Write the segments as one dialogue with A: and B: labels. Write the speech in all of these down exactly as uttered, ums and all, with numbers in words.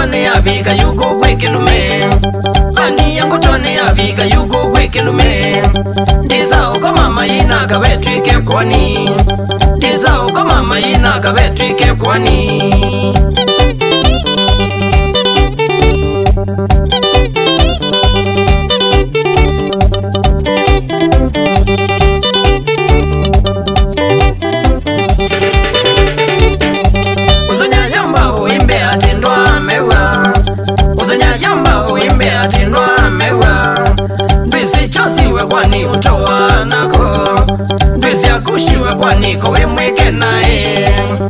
A: twane avika yuko kwe kilume Bandi yangu twane avika yuko kwe kilume Ndiza uko mama ina kabetwike kwani Ndiza uko mama ina kabetwike kwani Kwani utoa nako Ndwisi ya kushiwe kwani kowe mweke nae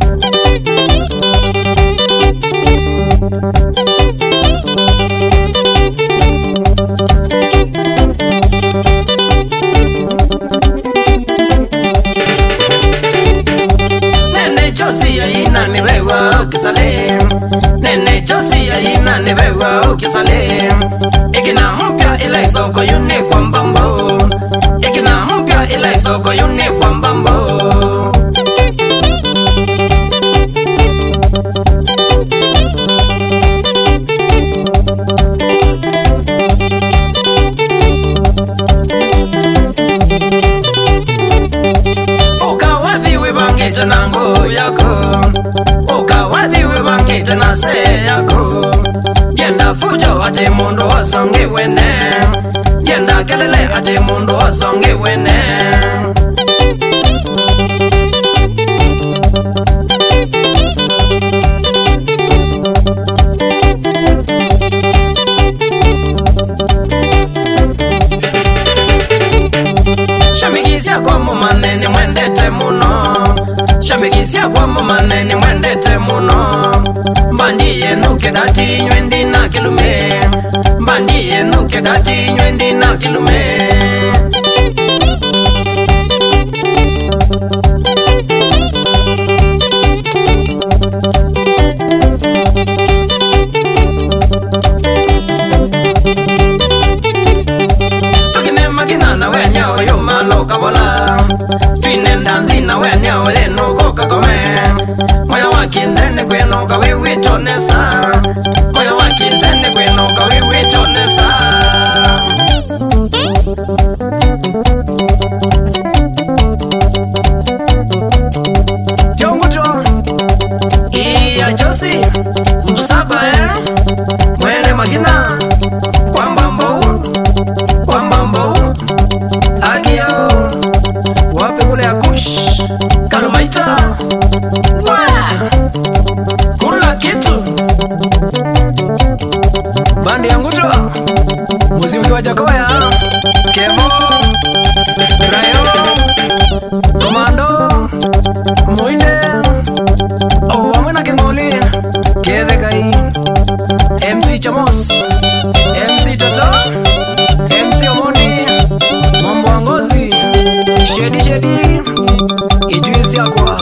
A: Nene chosi ya ina niwewa ukisale Nene chosi ya ina niwewa ukisale Ikina mpya ila isoko yune kwa mbambo Ikina mpya ila isoko yune kwa mbambo Ukawadhiwe bangete na ngo yako Ukawadhiwe bangete na se yako Yenda fujo ati mundu wasongi wene Yenda kelele ati mundu wasongi wene Shamikisia kwa mumaneni mwendete muno Shamikisia kwa mumaneni mwendete muno Mbandiye nuke dati nywendi na kilume Mbandiye nuke dati nywendi na kilume Tukine makina na wenyao yumano kabola Twine ndanzi na wenyao leno koka kome Moya wakinzene kweno kawe witonesa Moya wakinzene kweno kawe witonesa Tiongucho Iya josi Mtu saba eh Mwene magina Kwa mbambo Kwa mbambo Agio Wape kule ya kush Kalumaita Kula kitu Bandi ya nguto Muziki wa Jakoya Kemo Rayo Komando Muinde Oh wamwena kengoli Kede kai M C Chamos M C Toto M C Omoni Mambo Angozi Shedi Shedi Ijuisi Akwa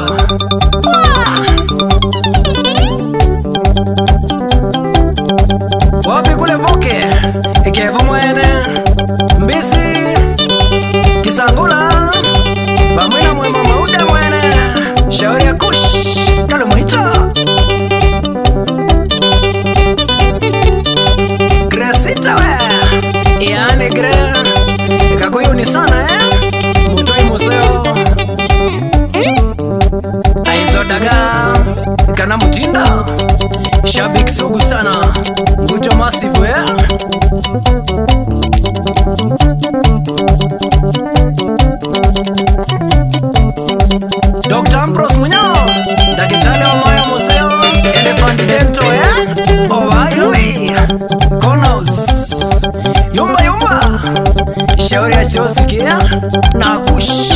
A: Wapi kule voke Ikevo mwene Mbisi Kisangula Bamwina mwema mauda mwene Shauri ya kush Kalu mwita Gresita we Iane gre Ikakuyu ni sana eh Mutoi museo Aizo daga Kana mutinda Shabik sugu sana Ngucho massive eh Doctor Ambrose Munyao Dakitale wa Mayo Museo Elephant Dento eh Owayui Konos Yumba yumba Shauri ya chosikia Na kush